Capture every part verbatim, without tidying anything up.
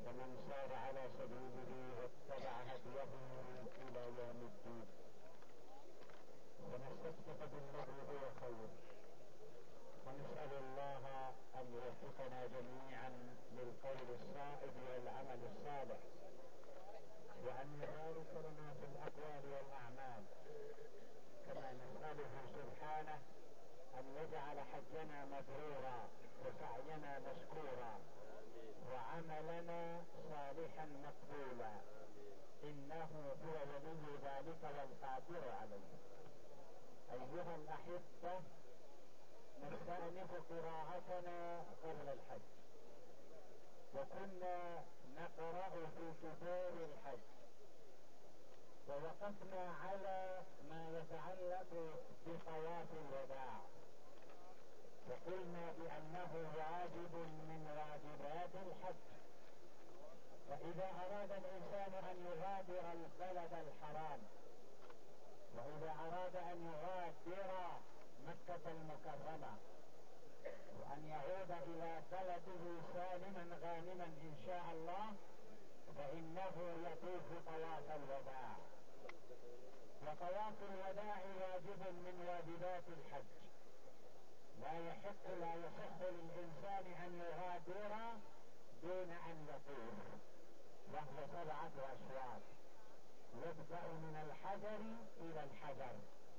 ومن سار على سبيله واتبع هديه الى يوم الدين. ونستفتح بالذي هو خير، ونسأل الله ان يوفقنا جميعا للقول الصائب والعمل الصالح، وان يبارك لنا في الاقوال والاعمال، كما نسأله سبحانه ان يجعل حجنا مبرورا وسعينا مشكورا وعملنا صالحا مقبولا، انه هو ولي ذلك والقادر عليه. ايها الاحبة، نستأنف قراءتنا قبل الحج، وكنا نقرأ في كتاب الحج، ووقفنا على ما يتعلق بطواف الوداع، وقلنا بأنه واجب من واجبات الحج. فإذا أراد الإنسان أن يغادر البلد الحرام، وإذا أراد أن يغادر مكة المكرمة، وأن يعود إلى بلده سالما غانما إن شاء الله، فإنه يطوف طواف الوداع. وطواف الوداع واجب من واجبات الحج، لا يحق لا يصح للإنسان أن يغادر دون أن يطوف، وهو سبعة أشواط، يبدأ من الحجر إلى الحجر،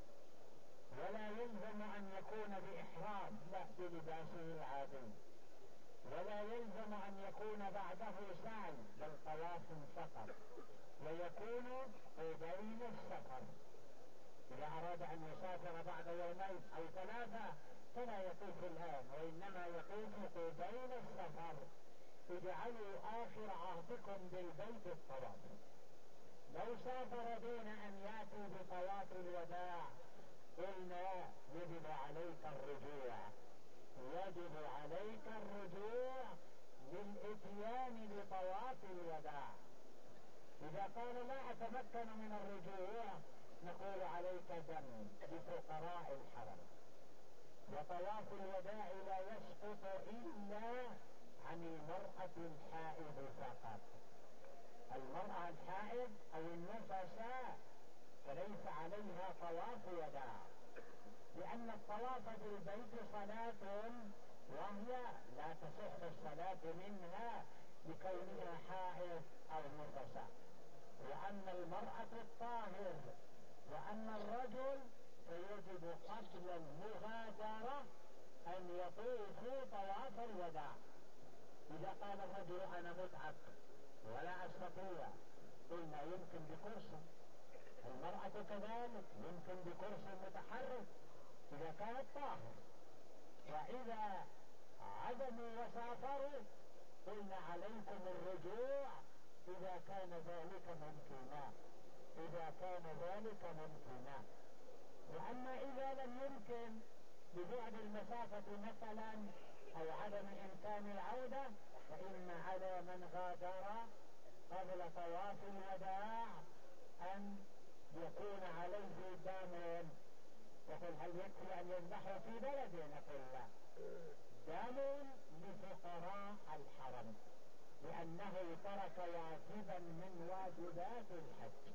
ولا يلزم أن يكون بإحرام، لا بلباسه العادي، ولا يلزم أن يكون بعده سعي، بل طواف فقط، ويكون بين السفر. إذا أراد أن يسافر بعد يومين أو ثلاثة فلا يطوف الآن، وإنما يطوف بين السفر. اجعلوا آخر عهدكم بالبيت الطواف. لو سافر دون أن يأتوا بطواف الوداع قلنا يجب عليك الرجوع، يجب عليك الرجوع للإتيان بطواف الوداع. إذا قال لا أتمكن من الرجوع نقول عليك دم لفقراء الحرم. وطواف الوداع لا يسقط إلا عن المرأة الحائض فقط. المرأة الحائض أو النفساء فليس عليها طواف وداع، لأن الطواف بالبيت صلاة، وهي لا تصح الصلاة منها لكونها حائض أو نفساء. وأما المرأة الطاهر وأما الرجل فيجب قبل المغادرة أن يطوفوا طواف الوداع. إذا قال الرجل أنا متعب ولا أستطيع، قلنا يمكن بكرسي. المرأة كذلك يمكن بكرسي متحرك إذا كانت طاهر. وإذا عدموا وسافروا قلنا عليكم الرجوع إذا كان ذلك ممكنا، إذا كان ذلك ممكنا. وأما إذا لم يمكن لبعد المسافة مثلا أو عدم إمكان العودة، فإن على من غادر قبل طواف الوداع أن يكون عليه دم. يقول هل يكفي أن يذبحوا في بلده؟ نقول لا، دم لفقراء الحرم، لأنه ترك واجبا من واجبات الحج.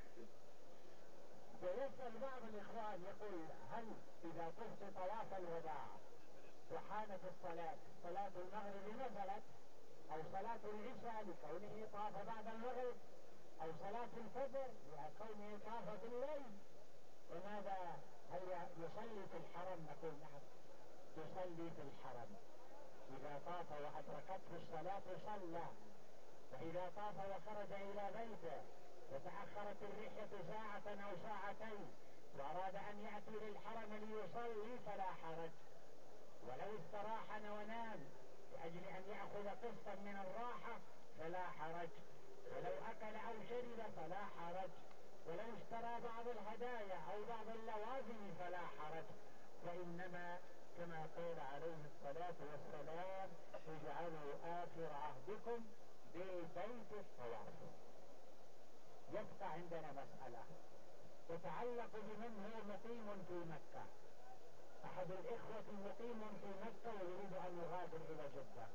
ويسأل بعض الإخوان يقول هل إذا طفت طواف الوداع وحانت الصلاة، صلاة المغرب مثلا أو صلاة العشاء لكونه طاف بعد المغرب، أو صلاة الفجر لكونه طاف بالليل، وماذا هل يصلي في الحرم؟ نقول نعم يصلي في الحرم. إذا طاف وأدركته الصلاة صلى، وإذا طاف وخرج إلى بيته وتأخرت الرحلة ساعة أو ساعتين وأراد أن يأتي للحرم ليصلي فلا حرج، ولو استراح ونام لأجل أن يأخذ قسطا من الراحة فلا حرج، ولو أكل أو شرب فلا حرج، ولو اشترى بعض الهدايا أو بعض اللوازم فلا حرج. وإنما كما قال عليه الصلاة والسلام اجعلوا آخر عهدكم بالبيت الطواف. يبقى عندنا مسألة تتعلق بمن هو مقيم في مكة. أحد الإخوة مقيم في مكة ويريد أن يغادر إلى جدة،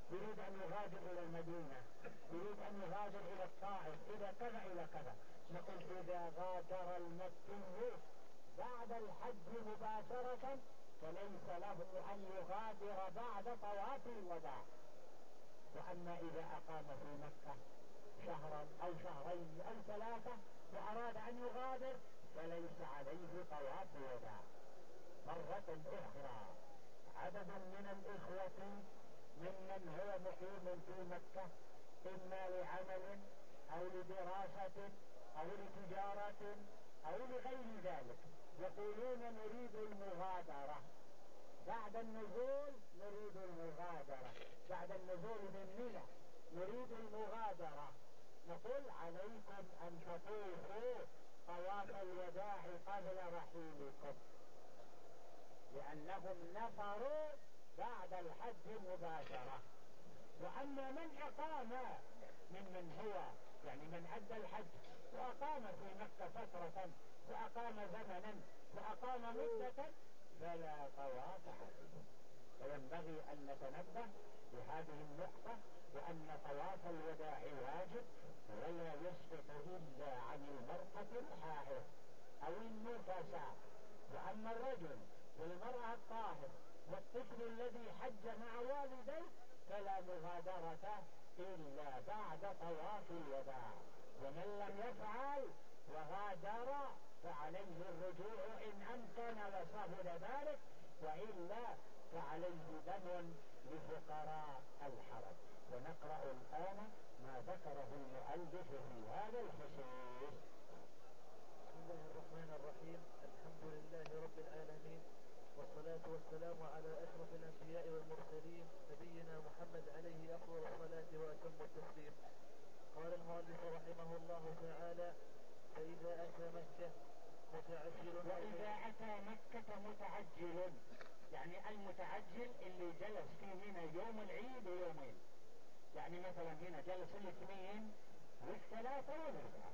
يريد أن يغادر إلى المدينة، يريد أن يغادر إلى الطائف، إلى كذا إلى كذا، نقول إذا غادر المكي بعد الحج مباشرة فليس له أن يغادر بعد طواف الوداع. وأما إذا أقام في مكة شهرا أو شهرين أو ثلاثة وأراد أن يغادر فليس عليه طواف الوداع. مرة أخرى عدد من الإخوة ممن هو مقيم في مكة إما لعمل أو لدراسة أو لتجارة أو لغير ذلك يقولون نريد المغادرة بعد النزول، نريد المغادرة بعد النزول من منى، نريد المغادرة. نقول عليكم أن تطوفوا طواف الوداع قبل رحيلكم، لأنهم نفروا بعد الحج مباشرة. وأما من أقام ممن هو يعني من أدى الحج وأقام في مكة فترة وأقام زمنا وأقام مدة فلا طواف عليه. فينبغي أن نتنبه لهذه النقطة، وأن طواف الوداع واجب ولا يسقط إلا عن المرأة الحائض أو النفساء. وأما الرجل والمرأة الطاهر والطفل الذي حج مع والديه فلا مغادرة إلا بعد طواف الوداع. ومن لم يفعل وغادر فعليه الرجوع إن أمكن وسهل ذلك، وإلا فعليه دم لفقراء الحرم. ونقرأ الآن ما ذكره المؤلف في هذا الخصوص. بسم الله الرحمن الرحيم. الحمد لله رب العالمين، والصلاة والسلام على أشرف الأنبياء والمرسلين نبينا محمد عليه أفضل الصلاة وأتم التسليم. قال المؤلف رحمه الله تعالى: فإذا أتى مكة متعجل. وإذا أتى مكة متعجل يعني المتعجل اللي جلس في منى يوم العيد يومين، يعني مثلا هنا جلس الاثنين والثلاثة والأربعاء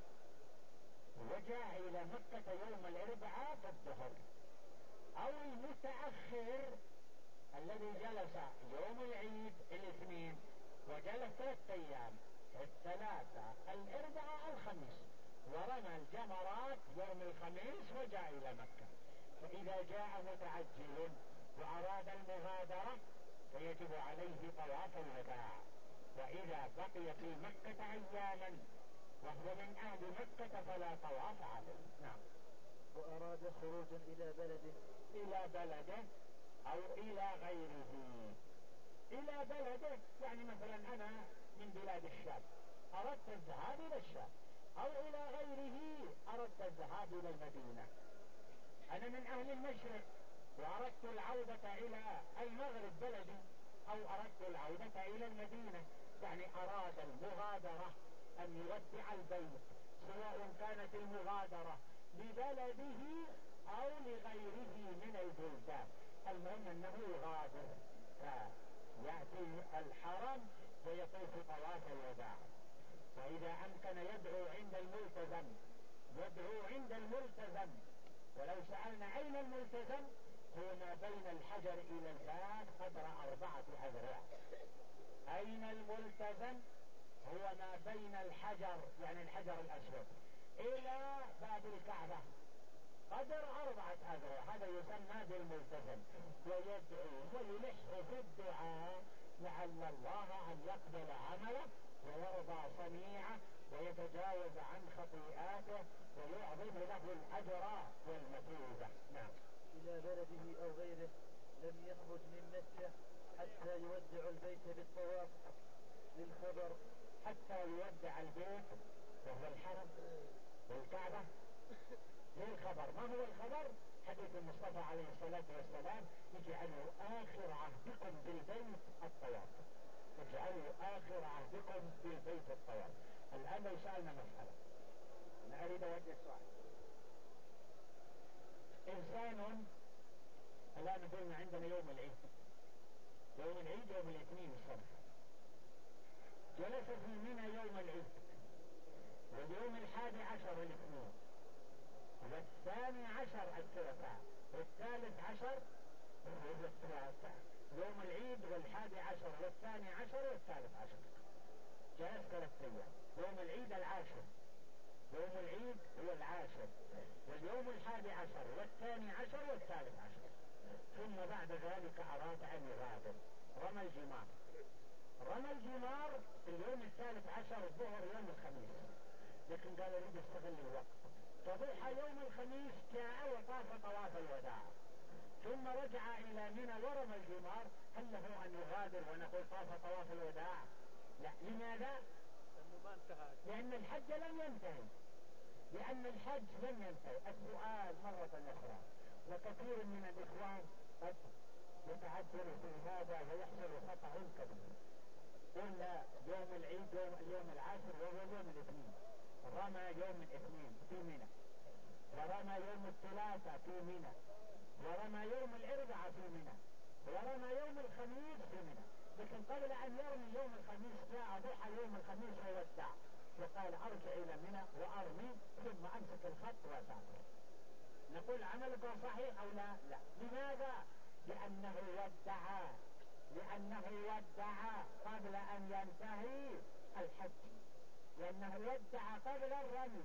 وجاء إلى مكة يوم الأربعاء في الظهر، أو المتأخر الذي جلس يوم العيد الاثنين وجلس ثلاثة أيام الثلاثة الأربعاء الخميس ورمى الجمرات يوم الخميس وجاء إلى مكة. فإذا جاء متعجل وأراد المغادرة فيجب عليه طواف الوداع. وإذا بقي في مكة أياما وهو من أهل مكة فلا طواف عليه. نعم. وأراد خروجا إلى بلده إلى بلده أو إلى غيره. إلى بلده يعني مثلا أنا من بلاد الشام أردت الذهاب إلى الشام، أو إلى غيره أردت الذهاب إلى المدينة. أنا من أهل المشرق وأردت العودة إلى المغرب بلدي، أو أردت العودة إلى المدينة، يعني أراد المغادرة أن يودع البيت، سواء كانت المغادرة لبلده أو لغيره من البلدان، المهم أنه يغادر فيأتي الحرم ويطوف طواف الوداع. فإذا أمكن يدعو عند الملتزم يدعو عند الملتزم. ولو سألنا أين الملتزم؟ هو ما بين الحجر إلى الباب قدر أربعة أذرع. أين الملتزم؟ هو ما بين الحجر يعني الحجر الأسود إلى باب الكعبة قدر أربعة أذرع، هذا يسمى بالملتزم. ويدعو ويلح في الدعاء لعل الله أن يقبل عمله ويرضى صنيعه ويتجاوز عن خطيئاته ويعظم له الأجر والمثوبة. نعم. إلى بلده أو غيره لم يخرج من مكة حتى يودع البيت بالطواف للخبر. حتى يودع البيت وهو الحرم والكعبة للخبر. ما هو الخبر؟ حديث المصطفى عليه الصلاة والسلام: اجعلوا آخر عهدكم بالبيت الطواف. اجعلوا آخر عهدكم بالبيت الطواف. الآن لو سألنا مسألة، أنا أريد أوجه سؤال. إنسان الآن قلنا عندنا يوم العيد، يوم العيد يوم الاثنين الصبح، جلس في منى يوم العيد واليوم الحادي عشر الاثنين والثاني عشر الثلاثاء والثالث عشر الثلاثاء يوم العيد والحادي عشر والثاني عشر والثالث عشر، جلس ثلاثة أيام. يوم العيد العاشر، يوم العيد هو العاشر، واليوم الحادي عشر والثاني عشر والثالث عشر. ثم بعد ذلك أراد أن يغادر، رمى الجمار. رمى الجمار اليوم الثالث عشر الظهر يوم الخميس، لكن قال أريد استغل الوقت. فضحى يوم الخميس جاء وطاف طواف الوداع، ثم رجع إلى منى ورمى الجمار. هل له أن يغادر ونقول طاف طواف الوداع؟ لا. لماذا؟ لأنه ما انتهى، لأن الحج لم ينتهي، لأن الحج لم ينتهي. السؤال مرة أخرى، وكثير من الإخوان قد يتعجل في هذا ويحصل خطأ كبير. قلنا يوم العيد يوم اليوم العاشر وهو يوم الاثنين، رمى يوم الاثنين في منى، ورمى يوم الثلاثاء في منى، ورمى يوم الاربعاء في منى، ورمى يوم الخميس في منى. لكن قبل ان يرمي يوم الخميس جاء ضحى يوم الخميس وودع، وقال ارجع الى منى وارمي ثم امسك الخط واسافر. نقول عملك صحيح او لا؟ لا. لماذا؟ لانه ودع، لانه ودع قبل ان ينتهي الحج، لانه ودع قبل الرمي.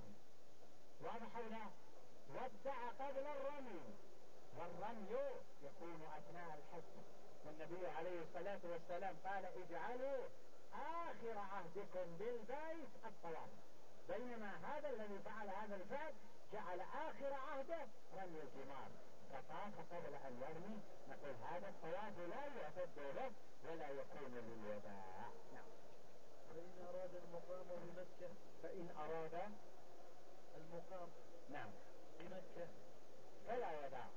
واضح او لا؟ ودع قبل الرمي، والرمي يكون اثناء الحج. والنبي عليه الصلاة والسلام قال اجعلوا اخر عهدكم بالبيت الطواف، بينما هذا الذي فعل هذا الفعل جعل اخر عهده رمي الجمار، فطاف قبل ان يرمي. نقول هذا الطواف لا يعتد له ولا يكون للوداع. نعم. فإن أراد المقام بمكة، فإن أراد المقام نعم بمكة فلا وداع،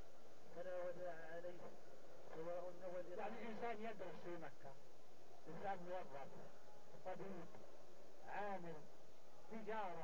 فلا وداع عليه، سواء نوى الإقامة. يعني إنسان يدرس في مكة، إنسان موظف، طبيب، عامل، تجارة،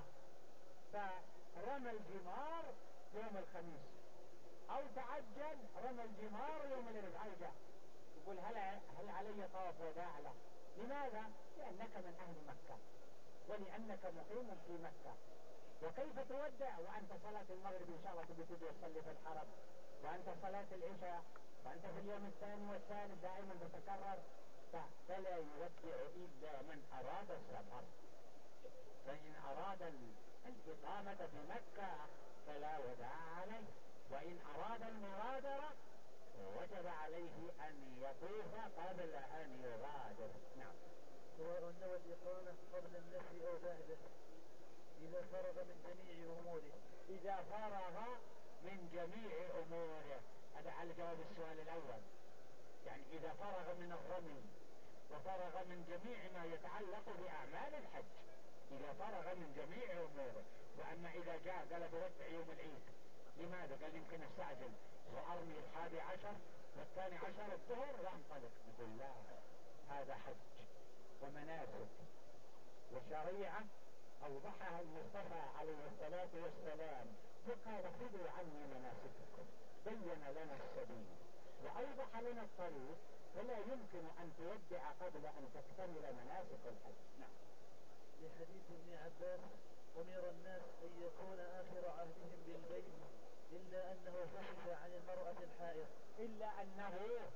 فرمى الجمار يوم الخميس أو تعجل رمى الجمار يوم الأربعاء جاء، يقول هل هل علي طواف وداع له؟ لماذا؟ لأنك من أهل مكة ولأنك مقيم في مكة. وكيف تودع وأنت صلاة المغرب إن شاء الله تبي تجي تصلي في الحرم، وأنت صلاة العشاء، وأنت في اليوم الثاني والثالث دائما تتكرر. فلا يودع إلا من أراد السفر. فإن أراد الإقامة في مكة فلا وداع عليه، وإن أراد المغادرة وجب عليه أن يطوف قبل أن يغادر. نعم. سواء نوى الإقامة قبل النفي أو بعده، إذا فرغ من جميع أموره. إذا فرغ من جميع أموره، هذا على جواب السؤال الأول. يعني إذا فرغ من الرمي وفرغ من جميع ما يتعلق بأعمال الحج، إذا فرغ من جميع أموره. وأما إذا جاء قال بودع يوم العيد، لماذا؟ قال يمكن استعجل وأرمي الحادي عشر والثاني عشر الظهر وأنطلق. نقول لا، هذا حج ومناسك وشريعة أوضحها المصطفى عليه الصلاة والسلام، فقال خذوا عني مناسككم، بين لنا السبيل وأوضح لنا الطريق، فلا يمكن أن تودع قبل أن تكتمل مناسك الحج. نعم. لحديث ابن عباس أمر الناس أن يكون آخر عهدهم بالبيت إلا أنه خفف عن المرأة الحائض. إلا أنه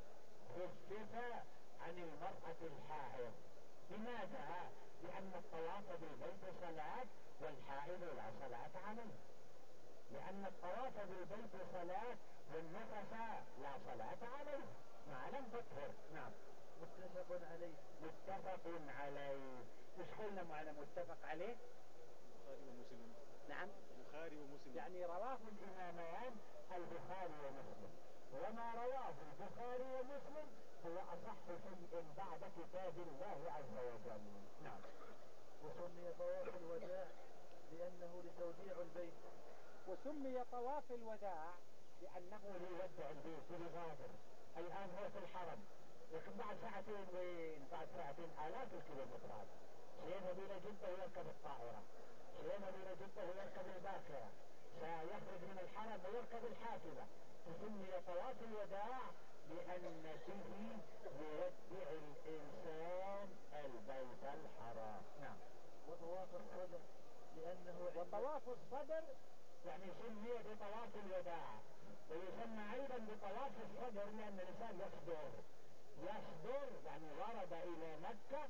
خفف عن المرأة الحائض. لماذا؟ لأن الطواف بالبيت صلاة والحائض لا صلاة عليه، لأن الطواف بالبيت صلاة والنفس لا صلاة عليه ما لم تطهر. نعم. متفق عليه. متفق عليه. مش قلنا معنا متفق عليه؟ البخاري ومسلم. نعم. البخاري ومسلم. يعني رواه الإمامان البخاري ومسلم، وما رواه البخاري ومسلم هو أصح شيء بعد كتاب الله عز وجل. نعم. وسمي طواف الوداع لأنه لتوديع البيت. وسمي طواف الوداع لأنه ليودع البيت ليغادر. الآن هو في الحرم، لكن بعد ساعتين وين؟ بعد ساعتين آلاف الكيلومترات. سيذهب إلى جدة ويركب الطائرة، سيذهب إلى جدة ويركب الباخرة، سيخرج من الحرم ويركب الحافلة. فسمي طواف الوداع لأن فيه يودع الإنسان البيت الحرام. نعم. وطواف الصدر لأنه وطواف الصدر يعني سمي بطواف الوداع، ويسمى أيضا بطواف الصدر لأن الإنسان يصدر يصدر يعني ورد إلى مكة،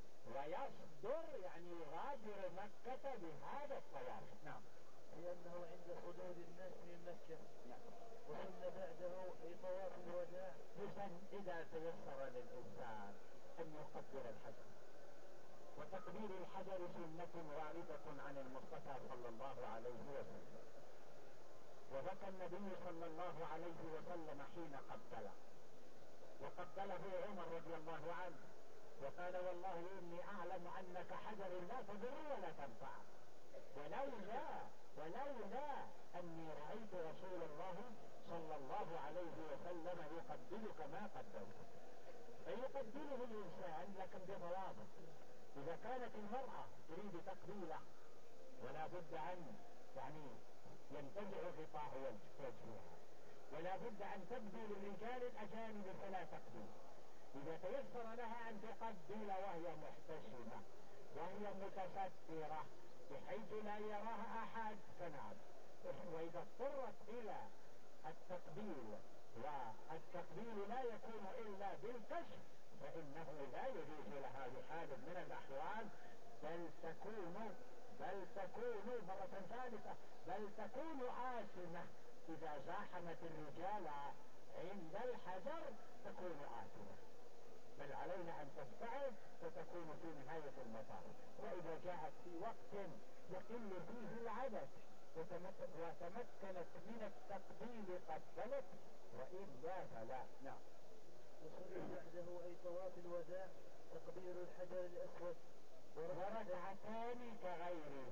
ويصدر يعني يغادر مكة بهذا الطواف. نعم. لأنه عند صدور الناس من مكة. نعم. وسن بعده أي طواف الوداع. يسن إذا تيسر للإنسان أن يقبل الحجر، وتقبيل الحجر سنة واردة عن المصطفى صلى الله عليه وسلم، وبكى النبي صلى الله عليه وسلم حين قبله، وقبله عمر رضي الله عنه وقال والله إني أعلم أنك حجر لا تضر ولا تنفع، ولولا ولولا أني رأيت رسول الله صلى الله عليه وسلم يقبلك ما قبلتك. فيقبله الإنسان لكن بضوابط. إذا كانت المرأة تريد تقبيله ولا بد أن يعني ينتزع غطاء وجهها، ولا بد أن تبدو للرجال الأجانب فلا تقبل. إذا تيسر لها أن تقبل وهي محتشمة وهي متسترة بحيث لا يراها أحد فنعم. وإذا اضطرت إلى التقبيل والتقبيل لا يكون إلا بالكشف فإنه لا يجوز لها بحال من الأحوال، بل تكون بل تكون مرة ثالثة بل تكون آثمة. إذا زاحمت الرجال عند الحجر تكون آثمة، بل علينا أن تبتعد فتكون في نهاية المطاف. وإذا جاءت في وقت يقل فيه العدد وتمكنت من التقبيل قبلت، وإلا فلا. نعم. وسن بعده أي طواف الوداع تقبيل الحجر الأسود وركعتان كغيره.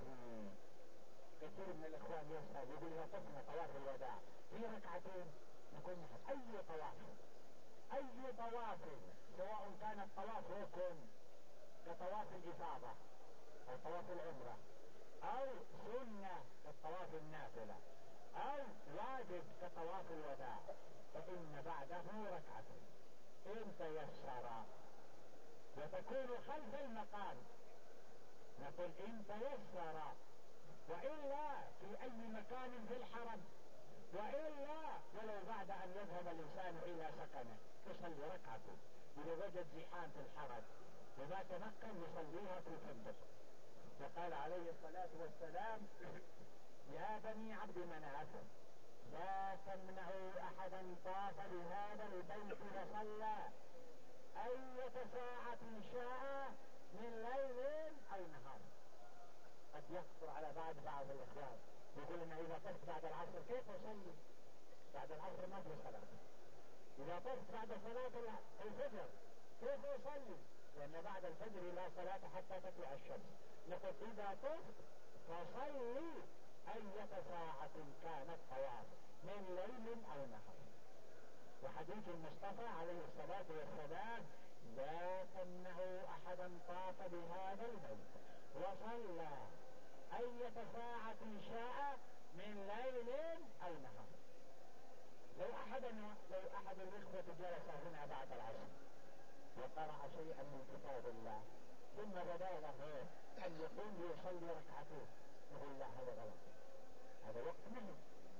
كثير من الإخوان يسأل يقول إذا طفنا طواف الوداع في ركعتين نقول أي طواف أي طواف سواء كان الطواف ركن كطواف الإفاضة أو طواف العمرة أو سنة كطواف النافلة أو واجب كطواف الوداع، فإن بعده ركعتين إن تيسر، وتكون خلف المقام. نقول إن تيسر، وإلا في أي مكان في الحرم، وإلا ولو بعد أن يذهب الإنسان إلى سكنه يصلي ركعته. إذا وجد زحام في الحرم وما تمكن يصليها في الفندق. فقال عليه الصلاة والسلام يا بني عبد مناف لا تمنعوا أحدا طاف بهذا البيت وصلى أية ساعة شاء من ليل أو نهار. قد يخطر على بعض بعض الإخوان يقول إن إذا طفت بعد العصر كيف أصلي؟ بعد العصر ما في صلاة. إذا طفت بعد صلاة الفجر كيف أصلي؟ لأن بعد الفجر لا صلاة حتى تطلع الشمس. نقول إذا طفت فصلي أية ساعة كانت طواف من ليل أو نهار. وحديث المصطفى عليه الصلاة والسلام لا تمنعوا أحدا طاف بهذا البيت وصلى أية ساعة شاء من ليل أو نهار. لو أحد لو أحد الإخوة جلس هنا بعد العصر وقرأ شيئا من كتاب الله ثم بدا له أن يقوم ليصلي ركعتين نقول لا هذا غلط، هذا وقت مهم.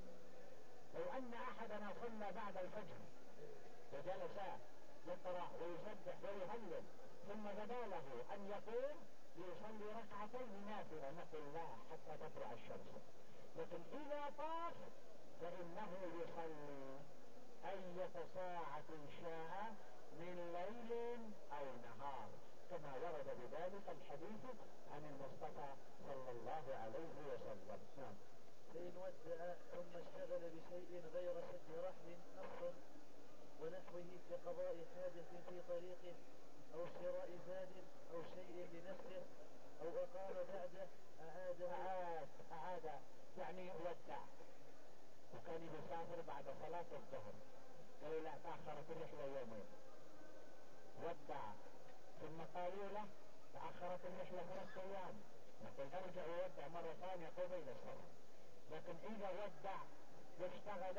لو أن أحدنا صلى بعد الفجر وجلس يقرأ ويسبح ويهلل ثم بدا له أن يقوم ليصلي ركعتين نافلة نقول لا حتى تطلع الشمس. لكن إذا طاف فإنه يصلي أية ساعة شاء من ليل أو نهار، كما ورد بذلك الحديث عن المصطفى صلى الله عليه وسلم. نعم. فإن ودع ثم اشتغل بشيء غير شد رحل نص ونحوه كقضاء حاجة في طريقه أو شراء زاد أو شيء لنفسه أو أقام بعده أعاد أعاد أعاد يعني ودع، وكان يسافر بعد صلاة الظهر قالوا لا تأخرت الرحلة يومين، ودع ثم قالوا له تأخرت الرحلة ثلاثة أيام نقول ارجع وودع مرة ثانية قبيل السفر. لكن إذا ودع واشتغل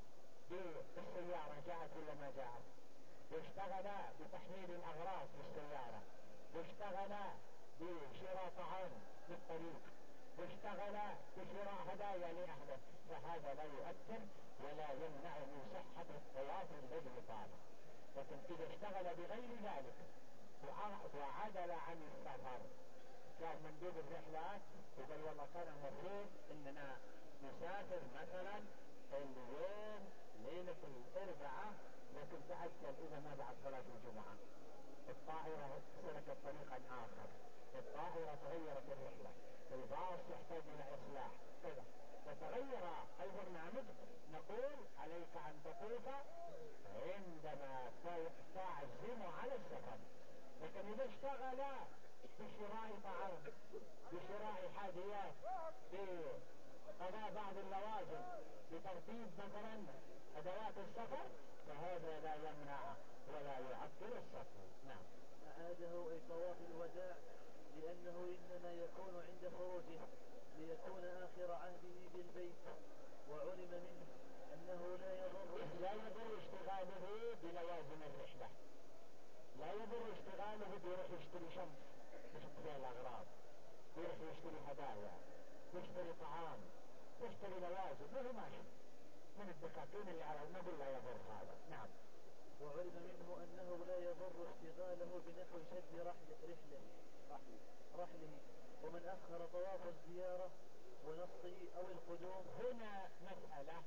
بالسيارة جاءت ولا ما جاءت، واشتغل بتحميل الأغراض في السيارة، واشتغل بشراء طعام في الطريق، واشتغل بشراء هدايا لأهله، فهذا لا يؤثر ولا يمنع من صحة الطواف الذي طاله. لكن إذا اشتغل بغير ذلك وعدل عن السفر، كان مندوب الرحلات وقال والله كان المفروض إننا نسافر مثلا اليوم ليلة الأربعاء، لكن تأجل إذا ما بعد صلاة الجمعة، الطائرة سلكت طريقا آخر، الطائرة تغيرت الرحلة، الباص يحتاج إلى إصلاح كذا، فتغير البرنامج، نقول عليك أن تطوف عندما تعزم على السفر. لكن إذا اشتغل بشراء طعام، بشراء حاديات، بقضاء بعض اللوازم، بترتيب مثلا أدوات السفر، فهذا لا يمنع ولا يعطل السفر. نعم. أعاده أي طواف الوداع، لأنه إنما يكون عند خروجه ليكون آخر عهده بالبيت، وعلم منه أنه لا يضر لا يضر اشتغاله بلوازم الرحلة، لا يضر اشتغاله بيروح يشتري شمس يشتري الأغراض، يروح يشتري هدايا، يشتري طعام، يشتري لوازم، وهو ماشي من الدكاكين اللي على النبي، لا يضر هذا. نعم. وعلم منه أنه لا يضر اشتغاله بنحو شد رحل رحله رحله, رحله ومن أخر طواف الزيارة ونصه أو القدوم. هنا مسألة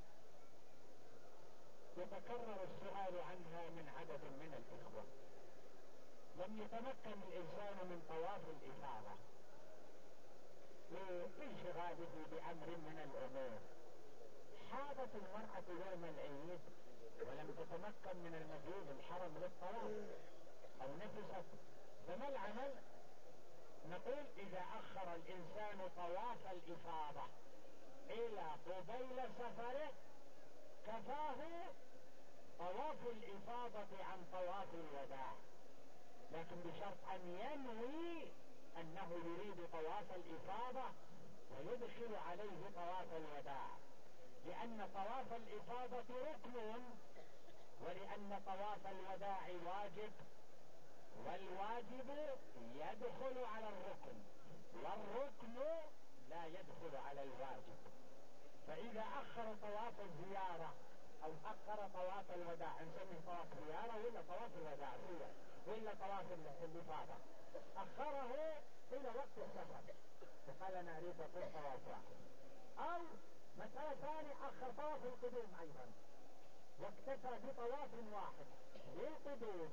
يتكرر السؤال عنها من عدد من الإخوة. لم يتمكن الإنسان من طواف الإفاضة لانشغاله بأمر من الأمور، حاضت المرأة يوم العيد ولم تتمكن من المجيء للحرم للطواف أو نفست، فما العمل؟ نقول إذا أخر الإنسان طواف الإفاضة إلى قبيل سفره كفاه طواف الإفاضة عن طواف الوداع، لكن بشرط أن ينوي أنه يريد طواف الإفاضة ويدخل عليه طواف الوداع، لأن طواف الإفاضة ركن، ولأن طواف الوداع واجب، والواجب يدخل على الركن، والركن لا يدخل على الواجب. فإذا أخر طواف الزيارة أو أخر طواف الوداع، نسميه طواف زيارة ولا طواف الوداع سوى ولا طواف الإفاضة، أخره إلى وقت السفر فقال أنا أريد أطوف طواف واحد، أو مسألة ثانية أخر طواف القدوم أيضا واكتفى بطواف واحد للقدوم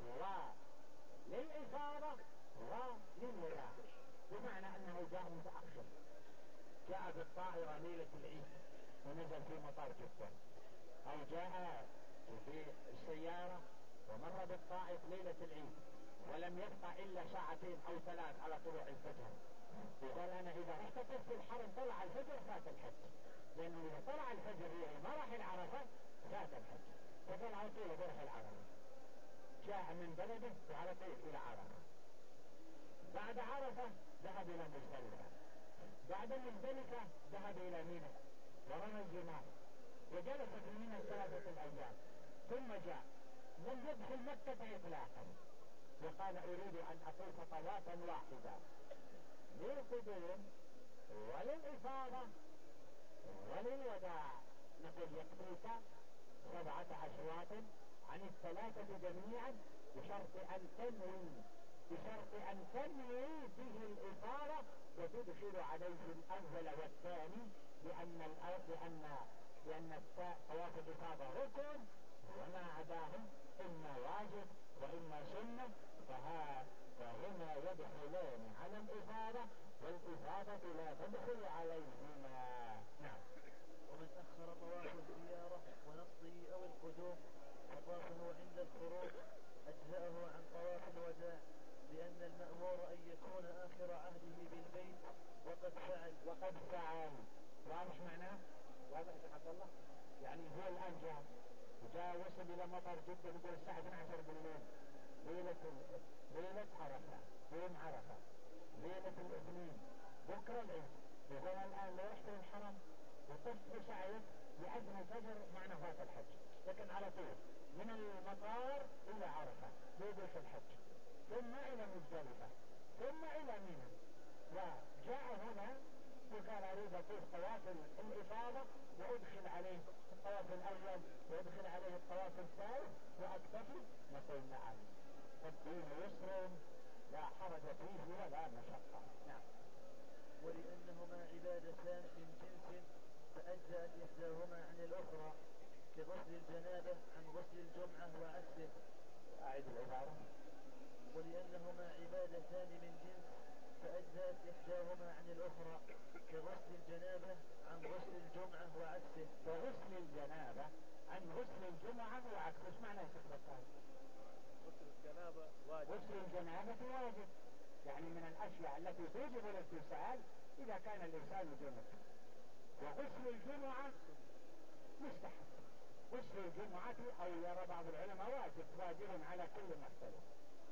وللإفاضة وللوداع، بمعنى أنه جاء متأخر، جاء بالطائرة ليلة العيد ونزل في مطار جدة، أو جاء في السيارة ومر بالطائف ليلة العيد ولم يبقى إلا ساعتين أو ثلاث على طلوع الفجر، وقال أنا إذا رحت في الحرم طلع الفجر فات الحج، لأنه إذا طلع الفجر ما راح العرفة فات الحج، فقال على طول بروح العرفة، جاء من بلده وعلى طول إلى عرفة. بعد عرفة ذهب إلى مزدلفة، بعد مزدلفة ذهب إلى منى ورمى الجمار وجلس في منى ثلاثة الأيام، ثم جاء لم يدخل مكة إطلاقا وقال أريد أن أطوف طوافا واحدا للقدوم وللإفاضة وللوداع، نقول يكفيك سبعة أشواط عن الثلاثة جميعا بشرط أن تنوي بشرط أن تنوي به الإفاضة وتدخل عليه الأول والثاني، لأن لأن لأن طواف الإفاضة ركن وما عداه إما واجب وإما سنة، فها فهما يدخلان على الإفاضة والإفاضة لا تدخل عليهما. نعم. ومن أخر طواف الزيارة ونصه أو القدوم وطافه عند الخروج أجزأه عن طواف الوداع، لأن المأمور أن يكون آخر عهده بالبيت وقد فعل وقد فعل واضح معناه؟ واضح يا عبد الله؟ يعني هو الآن جاء وجاء وصل إلى مطار جدة نقول الساعة اثنتي عشرة بالليل ليلة ليلة عرفة، يوم عرفة ليلة الاثنين بكرة العيد، يقول الآن لو رحت للحرم وطفت بسعيك لأذن الفجر معنى فات الحج، لكن على طول من المطار إلى عرفة يوقف في الحج، ثم إلى مزدلفة، ثم إلى منى، وجاء هنا وقال أريد يطوف طواف الإفاضة وأدخل عليه الطواف الأول وأدخل عليه الطواف الثالث وأكتفي؟ نقول نعم، فالدين يسر لا حرج فيه ولا مشقة. نعم. ولأنهما عبادتان من جنس فأجزأت إحداهما عن الأخرى كغسل الجنابة عن غسل الجمعة وعكسه. أعيد العبارة. ولأنهما عبادتان من جنس فأجزأت إحداهما عن الأخرى كغسل الجنابة عن غسل الجمعة وعكسه. كغسل الجنابة عن غسل الجمعة وعكسه. ايش معنى استخدام؟ غسل الجنابة واجب. غسل الجنابة واجب، يعني من الأشياء التي توجب الاغتسال إذا كان الإنسان جنب. وغسل الجمعة مستحب. غسل الجمعة أو يرى بعض العلماء واجب، واجب على كل محتلم.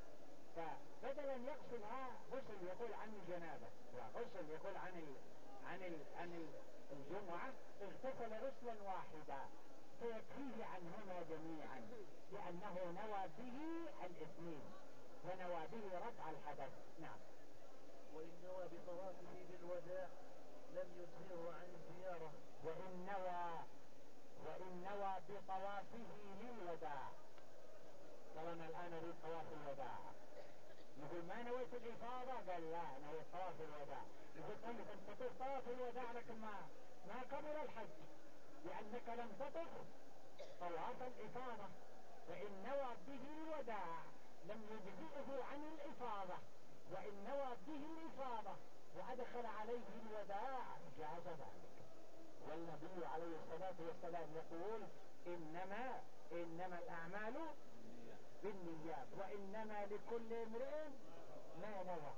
فبدلا يغسلها غسل يقول عن الجنابة وغسل يقول عن ال... عن ال... عن ال... الجمعة، اغتسل غسلا واحدا فيكفيه عنهما جميعا، لأنه نوى به الاثنين ونوى به رفع الحدث. نعم. وإن نوى بطوافه بالوداع لم يجزئه عن الزيارة. وإن نوى وإن نوى بطوافه للوداع. طبعا الآن نريد طواف الوداع، نقول ما نويت الإفاضة؟ قال لا، نويت طواف الوداع. نقول طيب أنت تطوف طواف الوداع لكن ما ما قبل الحج، لأنك لم تطف طواف الإفاضة. فإن نوى به الوداع لم يجزئه عن الإفاضة، وإن نوى به الإفاضة وأدخل عليه الوداع جاز ذلك. والنبي عليه الصلاة والسلام يقول إنما إنما الأعمال بالنيات وإنما لكل امرئ ما نوى.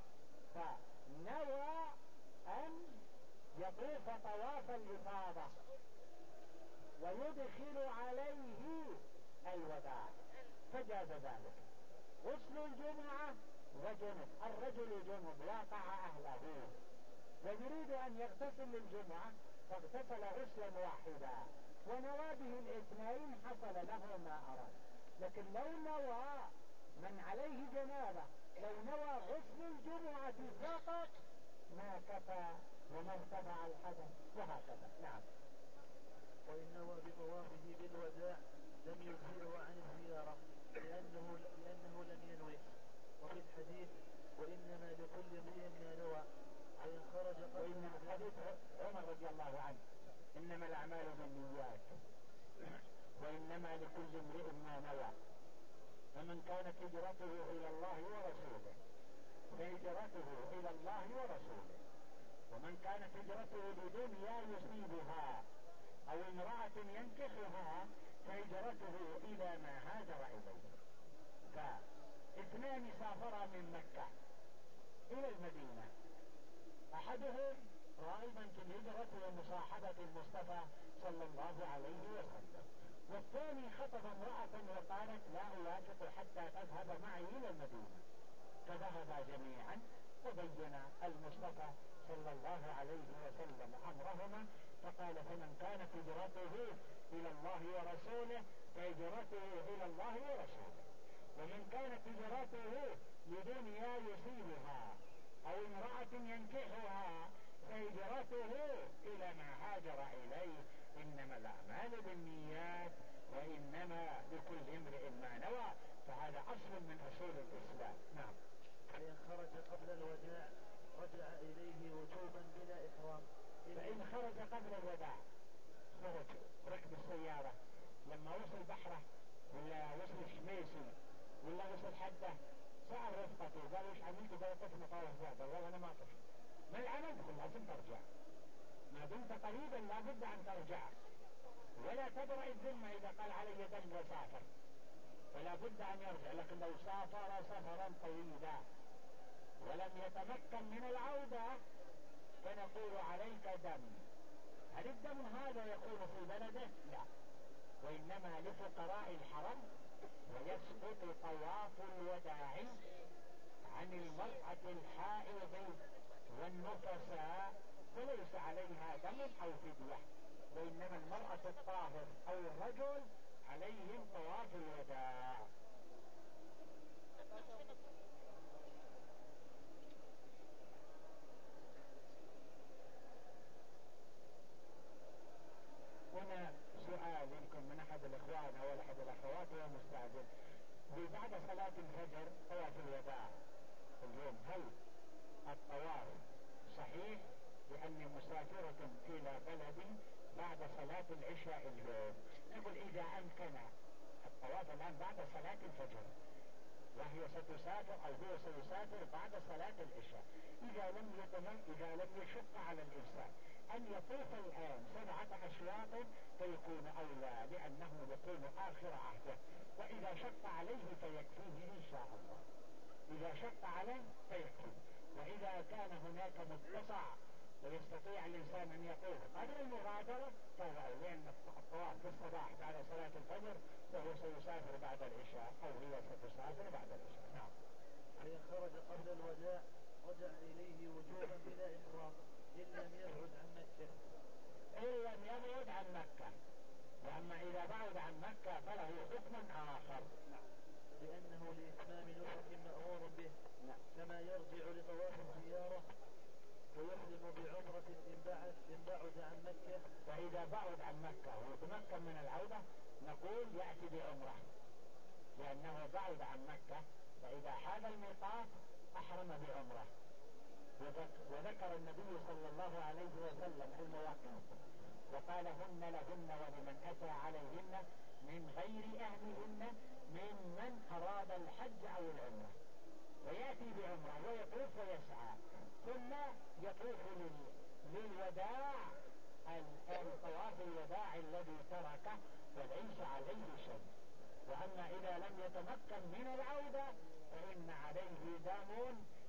فنوى أن يطوف طواف الإفاضة ويدخل عليه الوداع فجاز ذلك. غسل الجمعة وجنب، الرجل جنب واقع أهله ويريد أن يغتسل للجمعة فاغتسل غسلا واحدا ونوى به الاثنين حصل له ما أراد. لكن لو نوى من عليه جنابه، لو نوى غسل الجمعة فقط ما كفى وما ارتفع الحدث وهكذا. نعم. وإن نوى بطوافه بالوداع لم يجزئه عن الزيارة لأنه, لأنه لم ينوي. وفي الحديث وإنما لكل امرئ ما نوى. وإن خرج وإن حديث عمر رضي الله عنه إنما الأعمال بالنيات وإنما لكل امرئ ما نوى. فمن كانت هجرته إلى الله ورسوله فهجرته إلى الله ورسوله، ومن كانت هجرته لدنيا يصيبها أو امرأة ينكحها فهجرته إلى ما هاجر إليه. فاثنان سافرا من مكة إلى المدينة، أحدهم راغبا في الهجرة ومصاحبة المصطفى صلى الله عليه وسلم، والثاني خطب امرأة وقالت لا أوافق حتى تذهب معي إلى المدينة. فذهبا جميعا وبين المصطفى صلى الله عليه وسلم أمرهما فقال فمن كانت هجرته إلى الله ورسوله فهجرته إلى الله ورسوله، ومن كانت هجرته لدنيا يصيبها أو امرأة ينكحها فهجرته إلى ما هاجر إليه. إنما الأعمال بالنيات وإنما لكل امرئ ما نوى. فهذا أصل من أصول الإسلام. نعم. فإن خرج قبل الوداع رجع إليه وجوبا بلا إحرام. فإن خرج قبل الوداع، خرج ركب السيارة لما وصل بحره ولا وصل شميسي ولا وصل حده سأل رفقته قال وش عملت؟ قال طفنا طاوف بعض. والله أنا ما طفت. ما العمل؟ قل لازم ترجع، ما دمت قريبا لابد أن ترجع، ولا تبرأ الذمة إذا قال علي دم وسافر، فلا بد أن يرجع. لكن لو سافر سفرا طويلا ولم يتمكن من العودة فنقول عليك دم. هل الدم هذا يكون في بلده؟ لا، وإنما لفقراء الحرم. ويسقط طواف الوداع عن المرأة الحائض والنفساء فليس عليها دم أو فدية، وإنما المرأة الطاهر أو الرجل عليهم طواف الوداع. أني مسافرة إلى بلدي بعد صلاة العشاء اليوم، نقول إذا أمكن الطواف الآن بعد صلاة الفجر وهي ستسافر أو هو سيسافر بعد صلاة العشاء، إذا لم يتمم إذا لم يشق على الإنسان أن يطوف الآن سبعة أشواط فيكون أولى، لأنه يكون آخر عهده، وإذا شق عليه فيكفيه إن شاء الله، إذا شق عليه فيكفيه. وإذا كان هناك متسع ويستطيع الإنسان أن يطوف قبل المغادرة فهو، لأن الطواف في الصباح بعد صلاة الفجر وهو سيسافر بعد العشاء أو هي ستسافر بعد العشاء. نعم. فإن خرج قبل الوداع رجع إليه وجوبا بلا إحرام إن لم يبعد عن مكة. إن لم يبعد عن مكة، وأما إذا بعد عن مكة فله حكم آخر. لأنه لإتمام نسك مأمور به، كما يرجع لطواف الزيارة ويحرم بعمرة إن بعد إن بعد عن مكة. فإذا بعد عن مكة ويتمكن من العودة نقول يأتي بعمرة، لأنه بعد عن مكة، فإذا حاد الميقات أحرم بعمرة. وذكر النبي صلى الله عليه وسلم المواقيت وقال هن لهن ولمن أتى عليهن من غير أهلهن ممن أراد الحج أو العمرة، ويأتي بعمرة ويطوف ويسعى، ثم يطوف للوداع الطواف الوداع الذي تركه وليس عليه شيء. وأما إذا لم يتمكن من العودة فإن عليه دم